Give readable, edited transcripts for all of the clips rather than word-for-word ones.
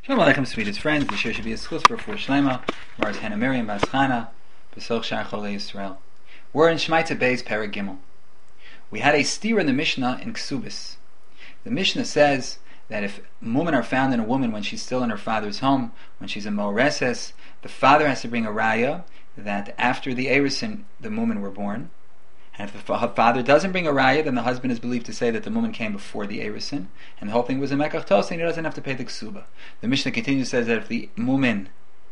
Shalom Aleichem, sweetest friends. The shir should be a schus for Shlema, Mars Hannah Miriam Bas Chana, B'soch Shar Cholei Yisrael. We're in Shemaita Beis Perek Gimel. We had a steer in the Mishnah in Ksubis. The Mishnah says that if women are found in a woman when she's still in her father's home, when she's a Moreses, the father has to bring a raya that after the Erisin the women were born. And if the father doesn't bring a raya, then the husband is believed to say that the woman came before the Erisin, and the whole thing was a Mekach Tos, and he doesn't have to pay the Ksuba. The Mishnah continues, says that if the woman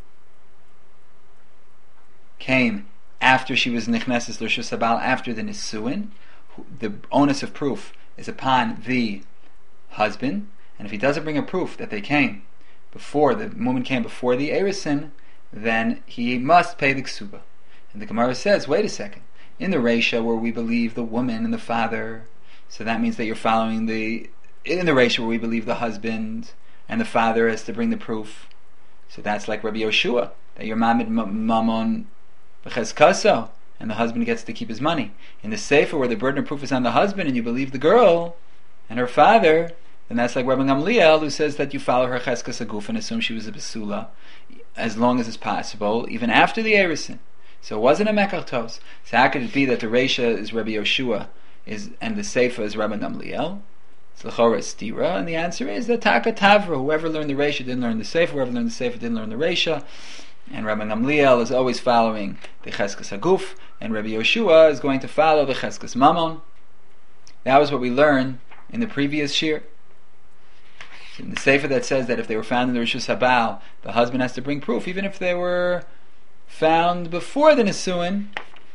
came after she was Nichneses L'Reshus Habal, after the Nisuin, the onus of proof is upon the husband, and if he doesn't bring a proof that they came before, the woman came before the Erisin, then he must pay the Ksuba. And the Gemara says, wait a second, in the Reisha where we believe the woman and the father, so that means that you're following in the Reisha where we believe the husband and the father has to bring the proof, so that's like Rabbi Yoshua, that you're mamid mamon v'chezkaso, and the husband gets to keep his money. In the Sefer where the burden of proof is on the husband and you believe the girl and her father, then that's like Rabbi Gamliel, who says that you follow her cheskas aguf and assume she was a besula as long as it's possible, even after the Erisin. So it wasn't a Mekach Tos. So how could it be that the Reisha is Rabbi Yoshua and the Sefer is Rabbi Gamliel? It's l'chora stira, and the answer is that Taka Tavra, whoever learned the Reisha didn't learn the Sefer, whoever learned the Sefer didn't learn the Reisha, and Rabbi Gamliel is always following the Cheskas Haguf, and Rabbi Yoshua is going to follow the Cheskas Mamon. That was what we learned in the previous shir. In the Sefer that says that if they were found in the Rishus Habal, the husband has to bring proof, even if they were found before the Nisuin.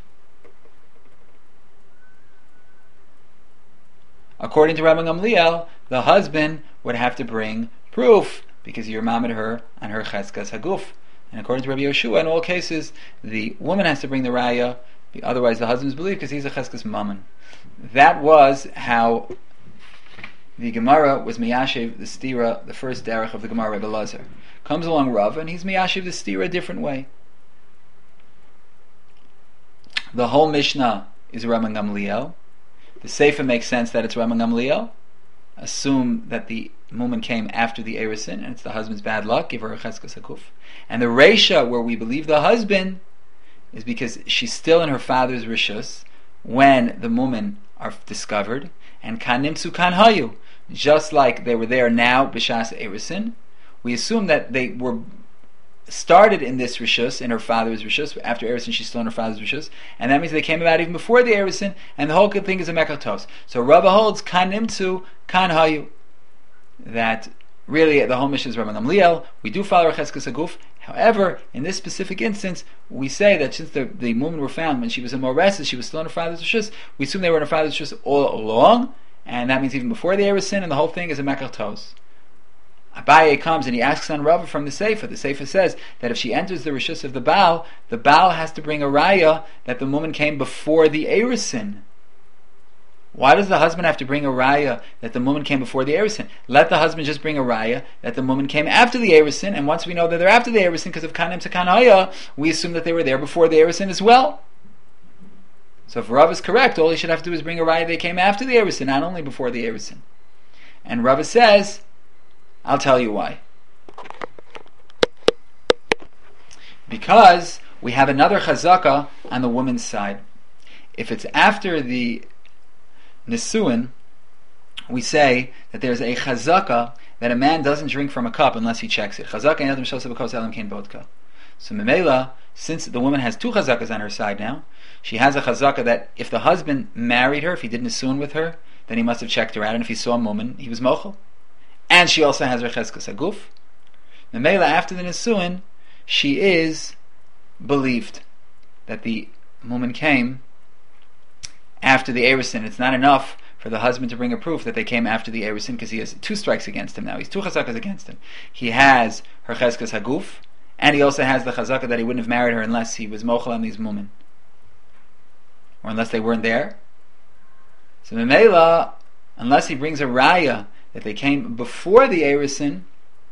According to Rabbi Gamliel, the husband would have to bring proof because you're mamid her on her cheskas haguf. And according to Rabbi Yoshua, in all cases, the woman has to bring the raya, otherwise the husband's believed because he's a cheskas mammon. That was how the Gemara was miyashiv the stira, the first derech of the Gemara, Rebbe Lazar. Comes along Rav, and he's miyashiv the stira a different way. The whole Mishnah is Rabbi Gamliel. The Sefer makes sense that it's Rabbi Gamliel. Assume that the woman came after the Erisin, and it's the husband's bad luck. Give her a cheskas hakuf. And the Reisha, where we believe the husband, is because she's still in her father's rishus when the women are discovered. And kan nimtzu kan hayu, just like they were there now b'shas Erisin, we assume that they were started in this rishus, in her father's rishus. After Erisin, she's still in her father's rishus, and that means they came about even before the Erisin, and the whole good thing is a Mekach Tos. So Rabba holds kan nimtzu kan hayu, that really the whole mission is Rabbi Gamliel. We do follow Cheskas Haguf. However, in this specific instance, we say that since the women were found when she was in Moreses, she was still in her father's rishus. We assume they were in her father's rishus all along, and that means even before the Erisin, and the whole thing is a Mekach Tos. Abaye comes and he asks on Rava from the Sefer. The Sefer says that if she enters the rishus of the Baal has to bring a raya that the woman came before the Erisin. Why does the husband have to bring a raya that the woman came before the Erisin? Let the husband just bring a raya that the woman came after the Erisin, and once we know that they're after the Erisin because of kanim to kanaya, we assume that they were there before the Erisin as well. So if Rav is correct, all he should have to do is bring a raya they came after the Erisin, not only before the Erisin. And Rav says, I'll tell you why. Because we have another chazaka on the woman's side. If it's after the Nisuin, we say that there's a chazaka that a man doesn't drink from a cup unless he checks it. Chazaka and Adam Shosah B'Kos Elam Kein Vodka. So Memela, since the woman has two chazakas on her side now, she has a chazaka that if the husband married her, if he did Nisuin with her, then he must have checked her out, and if he saw a woman, he was mochel. And she also has her cheskas haguf. Memela, after the Nisuin, she is believed that the woman came after the Erisin. It's not enough for the husband to bring a proof that they came after the Erisin because he has two strikes against him now. He's two chazakas against him. He has her cheskas haguf, and he also has the chazaka that he wouldn't have married her unless he was mochel on these women, or unless they weren't there. So Memela, unless he brings a raya that they came before the Erisin,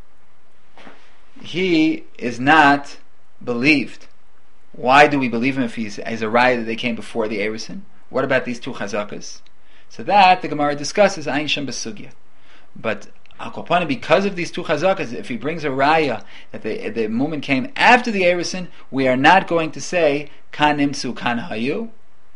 he is not believed. Why do we believe him if he's a raya that they came before the Erisin? What about these two chazakas? So that the Gemara discusses Ayin Shem Besugya. But Al because of these two chazakas, if he brings a raya that the moment came after the Erusin, we are not going to say kan nimtzu kan hayu,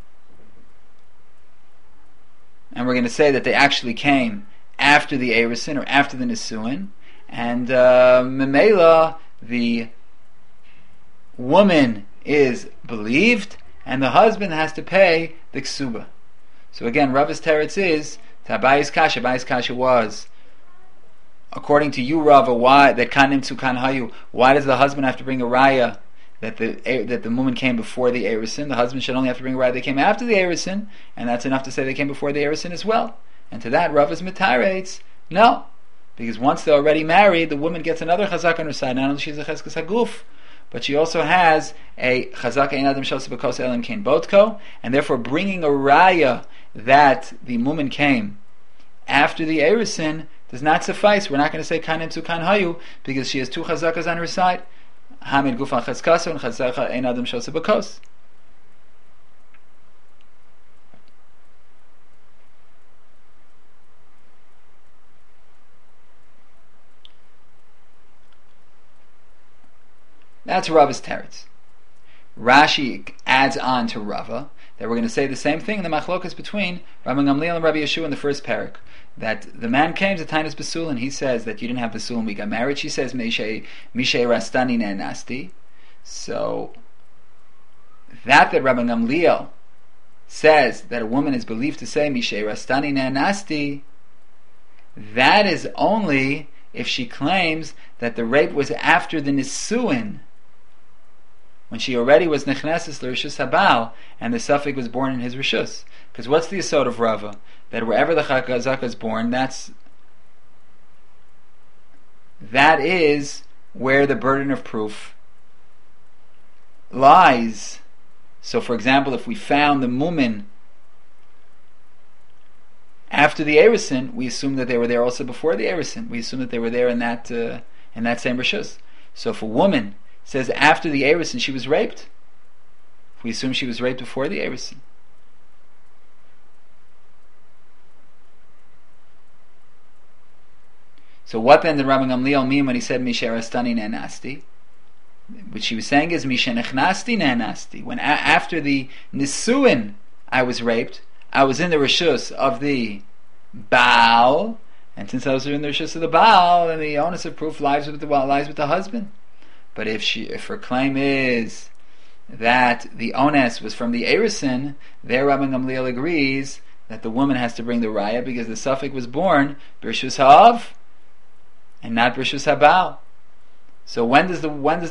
and we're going to say that they actually came after the Erusin or after the Nisuin, and Memela, the woman is believed, and the husband has to pay the ksuba. So again, Rava's teretz is Abaye's kasha was, according to you, Rava, why that kan nimtzu kan hayu? Why does the husband have to bring a raya that the woman came before the Erusin? The husband should only have to bring a raya they came after the Erusin, and that's enough to say they came before the Erusin as well. And to that, Rava's mitarates no, because once they're already married, the woman gets another chazak on her side. Not only she's a cheskes haguf, but she also has a chazak ein adam shel sebekos elam kein botko, and therefore bringing a raya that the woman came after the Erusin does not suffice. We're not going to say kan nimtzu kan hayu because she has two chazakas on her side. Hamid gufan chazkaso and chazaka ein adam shel sebekos. That's Rava's teretz. Rashi adds on to Rava that we're going to say the same thing in the machlokas between Rabbi Gamliel and Rabbi Yeshua in the first parak. That the man came to Tainus Basulin, he says that you didn't have Basulin, we got married. She says, Mishe Rastani Nasti. So, that Rabbi Gamliel says that a woman is believed to say, Mishe Rastani Nasti, that is only if she claims that the rape was after the Nisuin, when she already was nechneses l'rishus habal, and the suffix was born in his rishus. Because what's the yesod of Rava? That wherever the chazaka is born, that is where the burden of proof lies. So, for example, if we found the mumin after the Erusin, we assume that they were there also before the Erusin. We assume that they were there in that same rishus. So, if a woman says after the Erusin she was raped, we assume she was raped before the Erusin. So what then did Rabbi Gamliel mean when he said Mishe Rastani Nanasti? What she was saying is Mishe Nechnasti Nanasti. When after the Nisuin I was raped, I was in the Rishus of the Baal, and since I was in the Rishus of the Baal, then the onus of proof lies with the husband. But if her claim is that the onus was from the Erusin, there Rabbi Gamliel agrees that the woman has to bring the raya because the suffix was born b'rishus ha'av and not b'rishus ha'bal. So when does the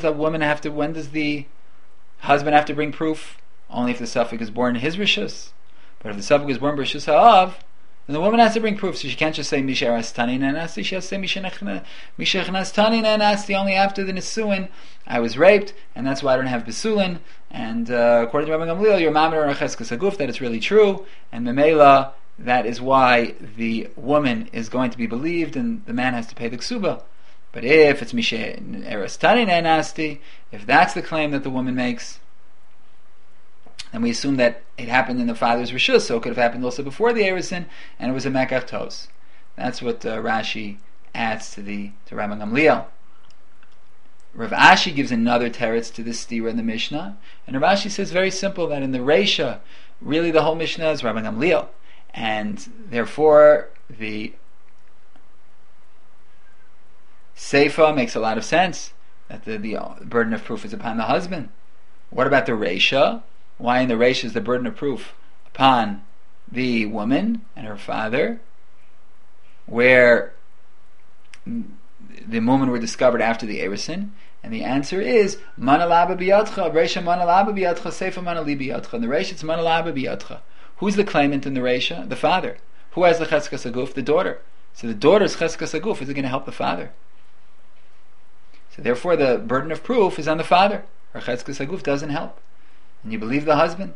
husband have to bring proof? Only if the suffix is born in his rishus. But if the suffix is born b'rishus ha'av, then the woman has to bring proof. So she can't just say Mishe Rastani Nanasti. She has to say Mishe Nechnastani Nanasti. Only after the Nisuin I was raped, and that's why I don't have Besulin. And according to Rabbi Gamliel, your mamar or cheskes haguf, that it's really true. And Memela, that is why the woman is going to be believed, and the man has to pay the ksuba. But if it's Mishe Rastani Nanasti, if that's the claim that the woman makes, and we assume that it happened in the father's rishus, so it could have happened also before the Erusin, and it was a mekach tos. That's what Rashi adds to Rabbi Gamliel. Rav Ashi gives another teretz to this stira in the Mishnah, and Rav Ashi says very simple that in the Reisha, really the whole Mishnah is Rabbi Gamliel, and therefore the Seifa makes a lot of sense that the burden of proof is upon the husband. What about the Reisha? Why in the Reish is the burden of proof upon the woman and her father, where the women were discovered after the Erusin? And the answer is Manalaba biyadcha, Reisha Manalaba biyadcha, Seifa Manali biyadcha. In the Reish it's Manalaba biyadcha. Who's the claimant in the Reisha? The father. Who has the cheskes haguf? The daughter. So the daughter's cheskes haguf is going to help the father. So therefore the burden of proof is on the father. Her cheskes haguf doesn't help. And you believe the husband.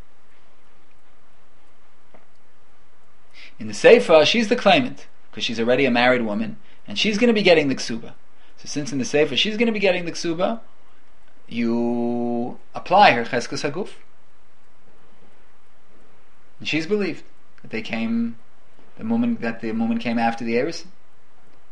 In the Seifa, she's the claimant, because she's already a married woman, and she's going to be getting the ksuba. So since in the Seifa she's going to be getting the ksuba, you apply her cheskes haguf. And she's believed that the woman came after the Erusin.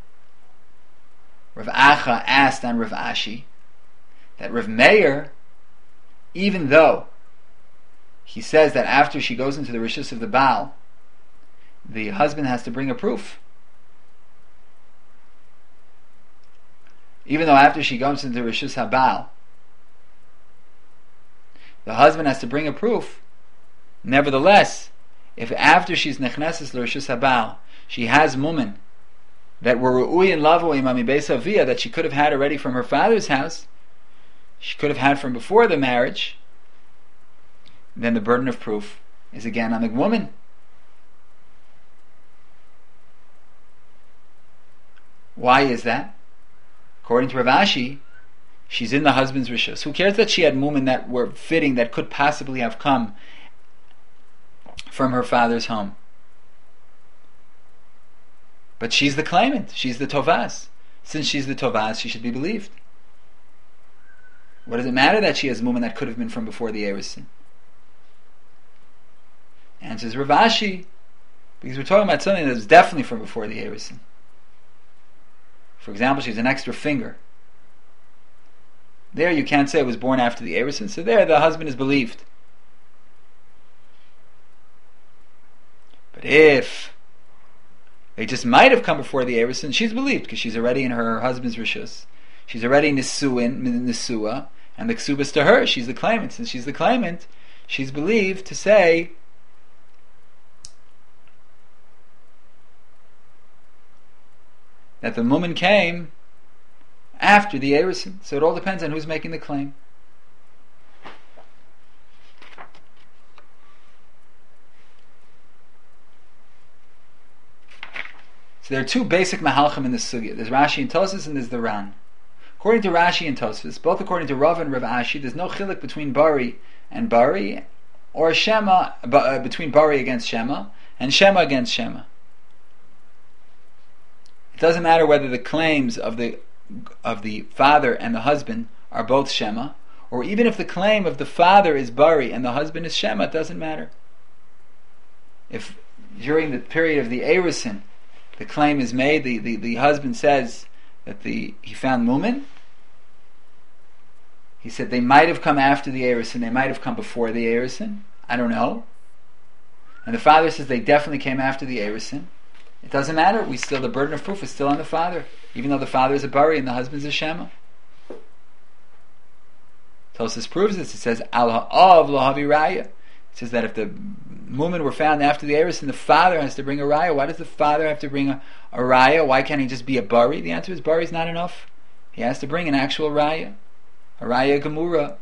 Rav Acha asked on Rav Ashi that Rav Meir, even though he says that after she goes into the rishus of the Baal, the husband has to bring a proof. Even though after she goes into rishus HaBaal, the husband has to bring a proof. Nevertheless, if after she's nechneses l'rishus HaBaal, she has mumen that were ru'ui and lavo imami beis avia that she could have had already from her father's house, she could have had from before the marriage, then the burden of proof is again on the woman. Why is that? According to Rav Ashi, she's in the husband's rishus. Who cares that she had mumen that were fitting, that could possibly have come from her father's home? But she's the claimant. She's the tovas. Since she's the tovas, she should be believed. What does it matter that she has mumen that could have been from before the Erusin? Answers Rav Ashi, because we're talking about something that was definitely from before the Erusin. For example, she's an extra finger. There you can't say it was born after the Erusin, so there the husband is believed. But if they just might have come before the Erusin, she's believed because she's already in her husband's rishus. She's already nisua, and the ksubas to her, she's the claimant. Since she's the claimant, she's believed to say that the mumen came after the Erusin. So it all depends on who's making the claim. So there are two basic mahalchim in the sugya. There's Rashi and Tosfos, and there's the Ran. According to Rashi and Tosfos, both according to Rav and Rav Ashi, there's no chiluk between Bari and Bari, or Shema between Bari against Shema, and Shema against Shema. It doesn't matter whether the claims of the father and the husband are both Shema, or even if the claim of the father is Bari and the husband is Shema, it doesn't matter. If during the period of the Erusin, the claim is made, the husband says that he found mumen, he said they might have come after the Erusin, they might have come before the Erusin, I don't know. And the father says they definitely came after the Erusin. It doesn't matter. The burden of proof is still on the father, even though the father is a Bari and the husband is a Shema. Tosfos proves this. It says Al ha'av lo havi raya. It says that if the mumen were found after the Erusin, the father has to bring a raya. Why does the father have to bring a raya? Why can't he just be a Bari? The answer is Bari is not enough. He has to bring an actual raya, a raya gemura.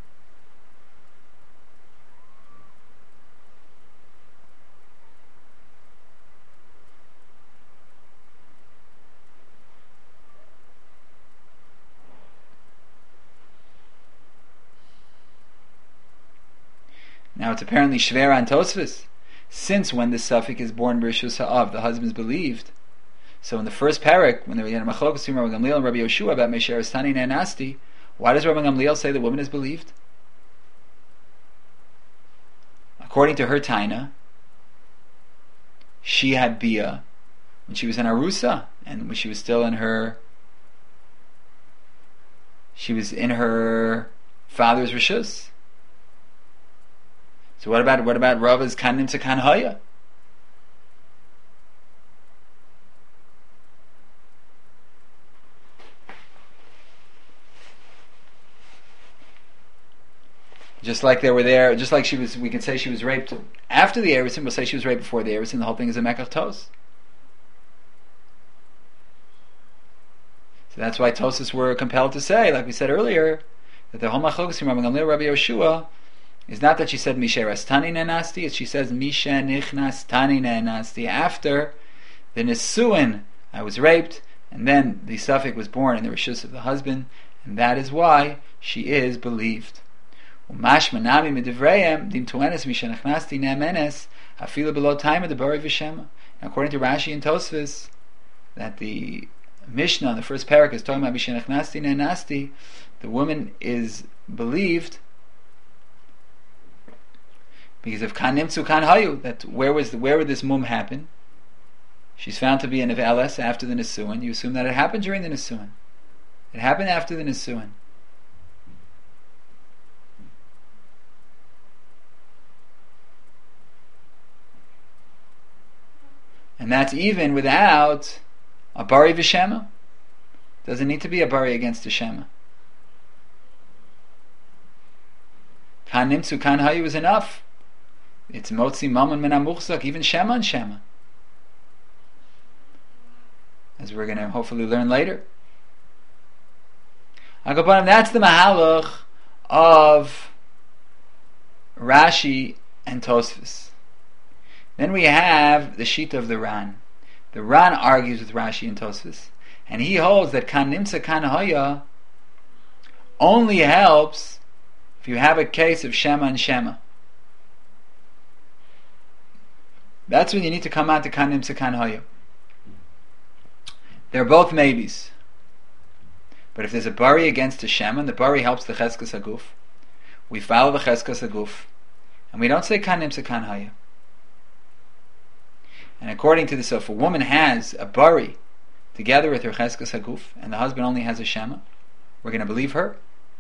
Now it's apparently shver on Tosfos, since when the suffix is born b'rishus ha'av, the husband's believed. So in the first parak, when they had a machlokas between Rabbi Gamliel and Rabbi Yoshua about Meisheres Tani Nasti, why does Rabbi Gamliel say the woman is believed? According to her taina, she had bia when she was in Arusa, and when she was still in her father's rishus. So what about Rava's kanim to kanhaya? Just like they were there, just like we can say she was raped after the Erusin, we'll say she was raped before the Erusin, the whole thing is a mekach tos. So that's why Tosfos were compelled to say, like we said earlier, that the whole machlokas from Rabbi Gamliel, Rabbi Yoshua, is not that she said Misheres Tani Nenasti, it's she says Misha Nichnas Tani Nenasti. After the Nisuin, I was raped, and then the suffix was born in the rishus of the husband, and that is why she is believed. According to Rashi and Tosfos, that the Mishnah in the first parak is talking about Misha Nechnasti Nenasti, the woman is believed because of kan nimtzu kan hayu, that where would this mum happen? she's found to be a Neveles after the Nisuin, you assume that it happened during the Nisuin. It happened after the Nisuin. And that's even without a Bari V'Shema. Doesn't need to be a Bari against the Shema. Kan Nimtzu, Kan Hayu is enough. It's Motzi Mammon Min HaMuchzak, even Shema and Shema. As we're going to hopefully learn later. Agapanim, that's the Mahalach of Rashi and Tosfos. Then we have the Shita of the Ran. The Ran argues with Rashi and Tosfos, and he holds that Kan Nimtza Kan Haya only helps if you have a case of Shema and Shema. That's when you need to come out to Kan Nimtza Kan Haya. They're both maybes. But if there's a Bari against a Shema, and the Bari helps the Cheskas Haguf, we follow the Cheskas Haguf, and we don't say Kan Nimtza Kan Haya. And according to this, if a woman has a Bari together with her Cheskas Haguf, and the husband only has a Shema, we're going to believe her.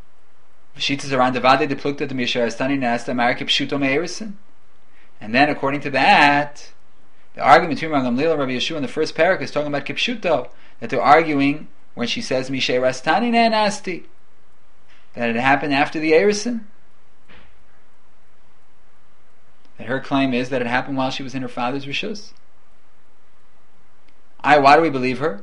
And then according to that, the argument between Rabbi Gamliel and Rabbi Yeshua in the first parak is talking about Kipshuto, that they're arguing when she says Mishay Rastani Nasti, that it happened after the Erison. That her claim is that it happened while she was in her father's Rishus. Why do we believe her?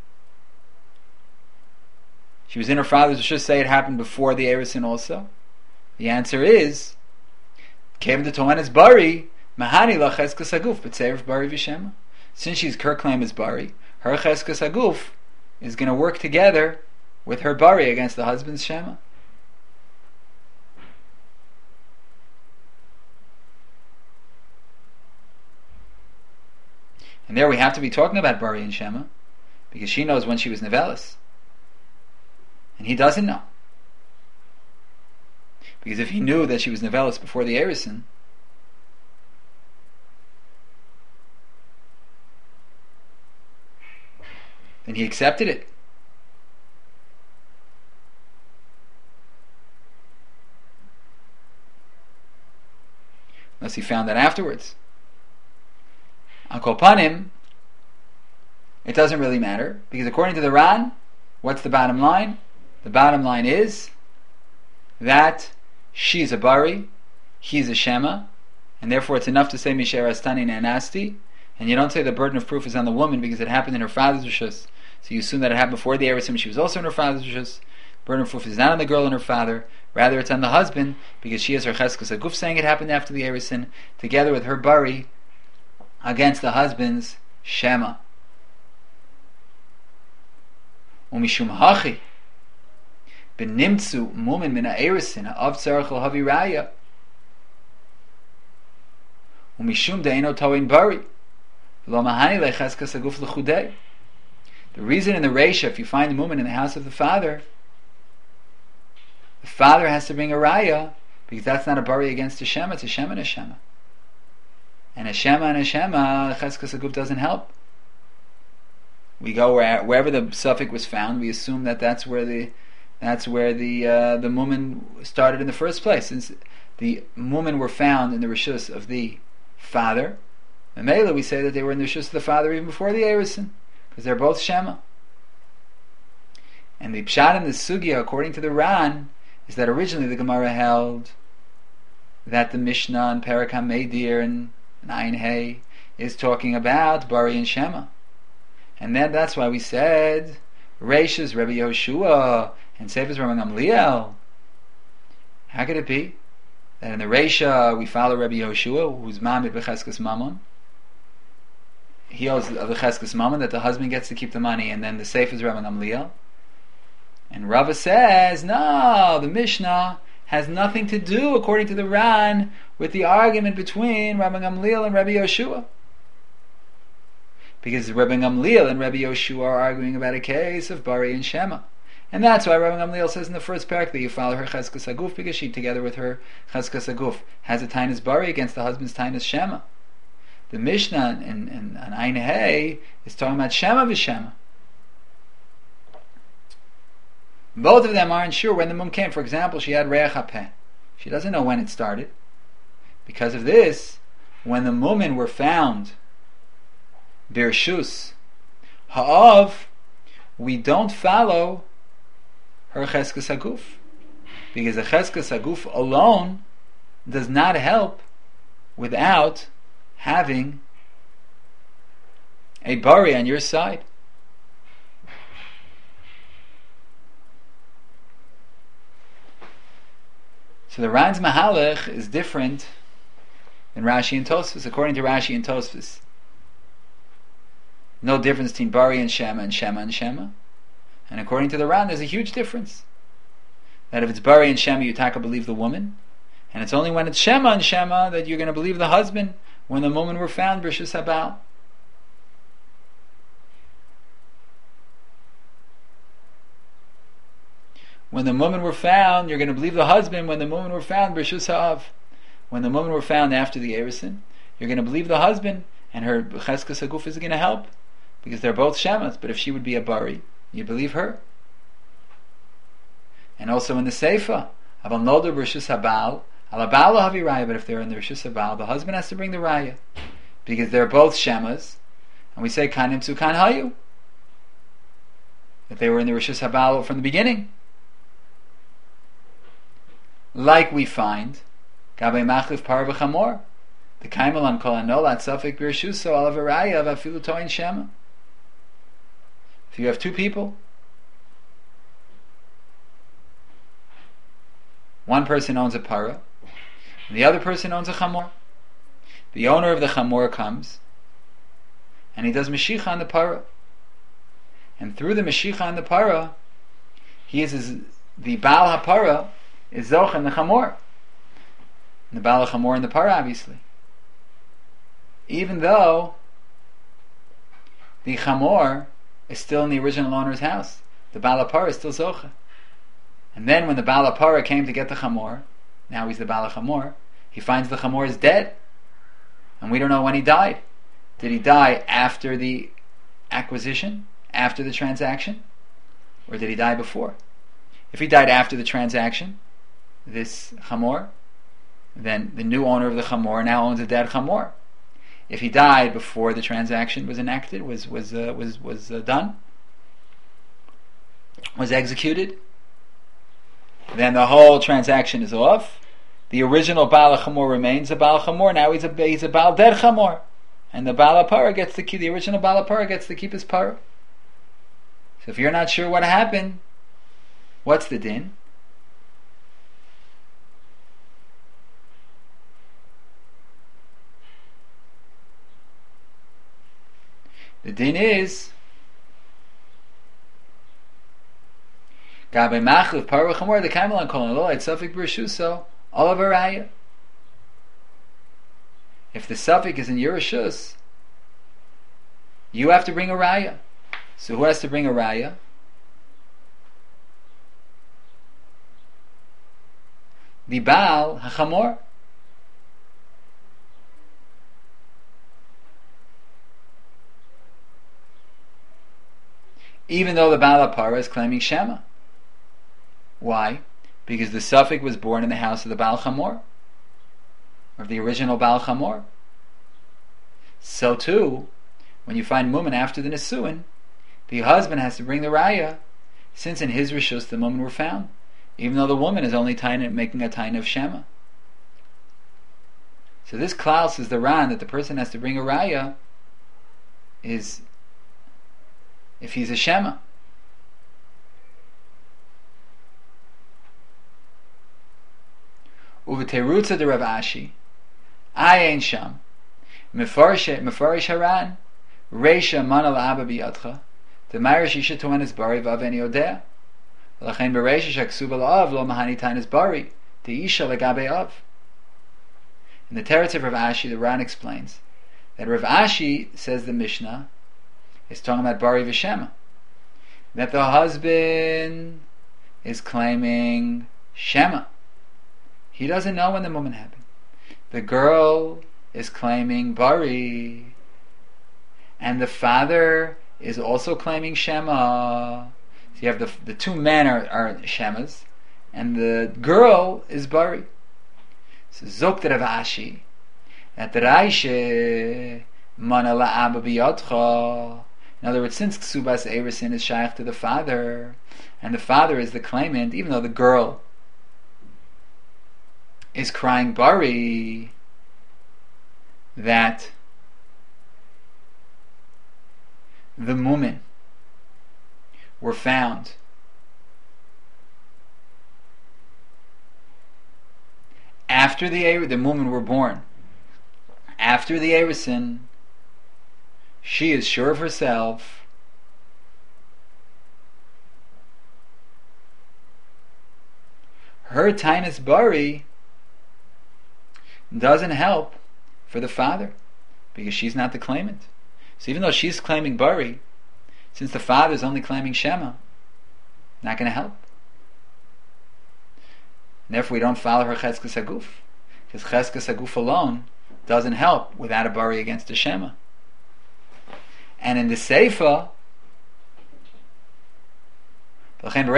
She was in her father's Rishus, say it happened before the Erison also. The answer is Kevin the Toman is Bari, Mahani la Cheskas Haguf, but Seir Bari V'Shema. Since her claim is Bari, her Cheskas Haguf is going to work together with her Bari against the husband's Shema. And there we have to be talking about Bari and Shema, because she knows when she was Nevelis, and he doesn't know. Because if he knew that she was Nevelis before the Erison, then he accepted it. Unless he found that afterwards. On Kol Panim, it doesn't really matter, because according to the Ran, what's the bottom line? The bottom line is that she's a Bari, he's a Shema, and therefore it's enough to say Misher Astani Nanasti, and you don't say the burden of proof is on the woman because it happened in her father's Rishus. So you assume that it happened before the Eresim, she was also in her father's Rishus. Burden of proof is not on the girl and her father, rather it's on the husband, because she has her Cheskas Haguf saying it happened after the Eresim, together with her Bari against the husband's Shema. Umishum Hachi Benimtsu Mumin Min HaEresin Av Tzarech L'Havi Raya Umishum De'eno Toin Bari Lo Mahani Lecheskas Haguf L'Chudei. The reason in the Reisha, if you find the woman in the house of the father has to bring a raya, because that's not a Bari against a Shema, it's a Shema and a Shema. And a Shema, Cheskas Haguf doesn't help. We go wherever the suffix was found, we assume that that's where the woman started in the first place. Since the women were found in the Rishus of the father, and Mela, we say that they were in the Rishus of the father even before the Erison, because they're both Shema. And the Pshat in the Sugya, according to the Ran, is that originally the Gemara held that the Mishnah and Perak HaMeidir and Ayin Hey is talking about Bari and Shema. And then that's why we said Reish's Rabbi Yehoshua and Seif's Rabbi Gamliel. How could it be that in the Reisha we follow Rabbi Yehoshua, who's Mamid B'Cheskas Mammon? He owes the Cheskas Mammon that the husband gets to keep the money, and then the Seif is Rabbi Gamliel. And Rava says, no, the Mishnah has nothing to do, according to the Ran, with the argument between Rabbi Gamliel and Rabbi Yehoshua. Because Rabbi Gamliel and Rabbi Yehoshua are arguing about a case of Bari and Shema. And that's why Rabbi Gamliel says in the first parak that you follow her Cheskas Haguf, because she, together with her Cheskas Haguf, has a Tainus Bari against the husband's Tainus Shema. The Mishnah in Ein Hey is talking about Shema v'Shema. Both of them aren't sure when the mum came. For example, she had Reach HaPeh. She doesn't know when it started. Because of this, when the mumen were found Birshus Ha'av, we don't follow her Cheskes HaGuf. Because the Cheskes HaGuf alone does not help without having a bari on your side. So the Ran's Mahalach is different than Rashi and Tosfos. According to Rashi and Tosfos, no difference between Bari and Shema and Shema and Shema. And according to the Ran, there's a huge difference. That if it's Bari and Shema, you taka believe the woman, and it's only when it's Shema and Shema that you're going to believe the husband when the women were found B'Rishus Habal. When the women were found, you're going to believe the husband when the women were found B'Rishus Ha'av. When the women were found after the Erusin, you're going to believe the husband, and her Cheskes HaGuf is going to help, because they're both Shemas. But if she would be a Bari, you believe her. And also in the Seifa, Aval Noda B'Rishus Habal, Alabal Havi Raya, but if they're in the Rishus Habal, the husband has to bring the Raya, because they're both Shemas, and we say Kanim Tzukan Hayu, that they were in the Rishus Habal from the beginning. Like we find Gabei Machlif Par V'Chamor, the Kaimelan Kol Anolat Safik Birshuso Alav Raya Vafilu Toin Shema. If you have two people, one person owns a para, and the other person owns a chamor. The owner of the chamor comes, and he does Mashiach on the para. And through the Mashiach on the para, the Baal HaPara is Zoch and the chamor. And the Baal HaChamor and the para, obviously. Even though the chamor is still in the original owner's house, the Baal HaPara is still Zoch. And then when the Baal HaPara came to get the chamor, now he's the Baal HaChamor, he finds the chamor is dead. And we don't know when he died. Did he die after the acquisition? After the transaction? Or did he die before? If he died after the transaction, this chamor, then the new owner of the chamor now owns a dead chamor. If he died before the transaction was enacted, was done, was executed, then the whole transaction is off. The original Baal HaChamor remains a Baal HaChamor. Now he's a Baal Dead Chamor, and the Baal HaPara gets to keep, the original Baal HaPara gets to keep his para. So if you're not sure what happened, what's the din? The din is Gabe Machlif Parva Chamor the Kaimelan Kol Lo at Suffolk B'Rishuso Oliver Raya. If the suffix is in your Rishus, you have to bring a Raya. So who has to bring a Raya? The Baal HaChamor. Even though the Baal HaPara is claiming Shema. Why? Because the suffix was born in the house of the Baal Chamor, of the original Baal Chamor. So too, when you find Mumen after the Nesuin, the husband has to bring the Raya, since in his Rishus the Mumen were found, even though the woman is only making a tain of Shema. So this Klaus is the Ran that the person has to bring a Raya is if he's a Shema. Uveterutza de Rav Ashi, Ayin Sham, Mefarish Haran, Reisha Manal Abba Biyadcha, the Marish Isha Tuanis Bari Vaveni Odea, Lachain Bereisha Shaksuba La'av Lo Mahani Tainis Bari, the Isha Lagabe Av. In the Teretz of Rav Ashi, the Ran explains that Rav Ashi, says the Mishnah, is talking about Bari V'Shema, that the husband is claiming Shema. He doesn't know when the moment happened. The girl is claiming Bari, and the father is also claiming Shema. So you have the two men are Shemas, and the girl is Bari. So Zokt Rav Ashi, that Raishe Mana La'aba Biyadcha. In other words, since Ksubas Eresin is shaykh to the father, and the father is the claimant, even though the girl is crying Bari, that the Mumin were found after the Mumin were born after the Eresin. She is sure of herself. Her Tainus Bari doesn't help for the father because she's not the claimant. So even though she's claiming Bari, since the father is only claiming Shema, not going to help. And therefore we don't follow her Cheskes Haguf, because Cheskes Haguf alone doesn't help without a Bari against a Shema. And in the Seifa, how's the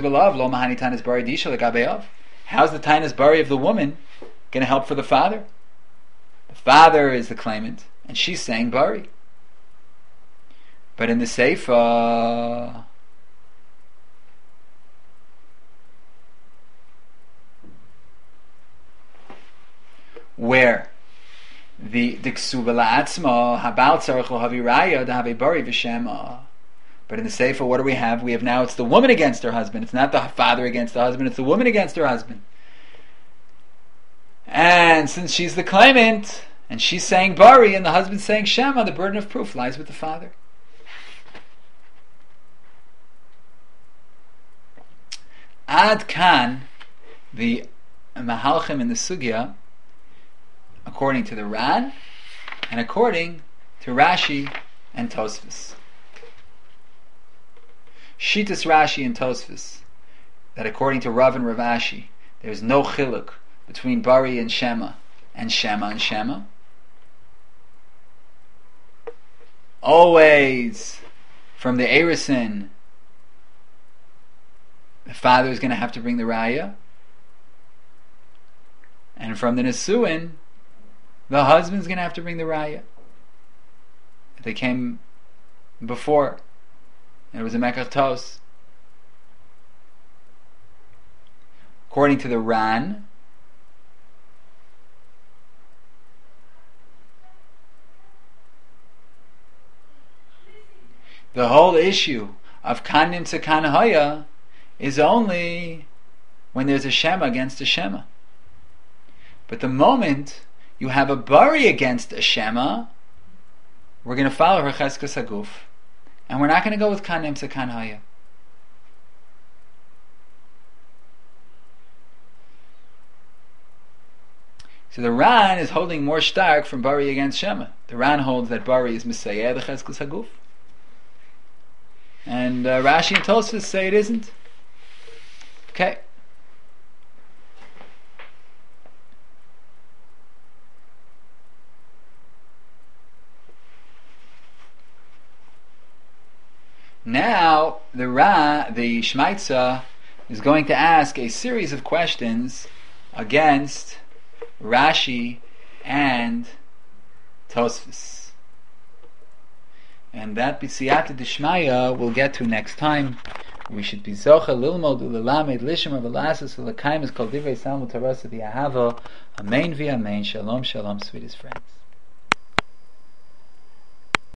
Tainus Bari of the woman going to help for the father? The father is the claimant, and she's saying Bari. But in the Seifa, where the Ksuba La'atzma Habal Tzarech Lo Havi Raya Dahavi Bari V'Shema. But in the Sefer, what do we have? We have now, it's the woman against her husband. It's not the father against the husband, it's the woman against her husband. And since she's the claimant, and she's saying Bari, and the husband's saying Shema, the burden of proof lies with the father. Ad Kan, the Mahalchim in the Sugya, according to the Ran, and according to Rashi and Tosfos. Shitas Rashi and Tosfos, that according to Rav and Rav Ashi, there's no chiluk between Bari and Shema, and Shema and Shema. Always, from the Eresin, the father is going to have to bring the Raya, and from the Nesuin, the husband's going to have to bring the Raya. If they came before, and it was a Mekach Tos. According to the Ran, the whole issue of Kanim Tzakanahaya is only when there's a Shema against a Shema. But the moment you have a Bari against a Shema, we're going to follow her Cheskes Haguf, and we're not going to go with Kanim Tzakanahaya. So the Ran is holding more stark from Bari against Shema. The Ran holds that Bari is Messiah, the Cheskes Haguf. And Rashi and Tosfos say it isn't. Okay. Now the Shmaitza is going to ask a series of questions against Rashi and Tosfos, and that B'siyata D'Shmaya we'll get to next time. We should be Zocha Lilmod Ulalamed Lishim of Elasus Ulakaim is called Divrei Salmud Tarasa V'Ahava. Amen v'Amen. Shalom, shalom, sweetest friends.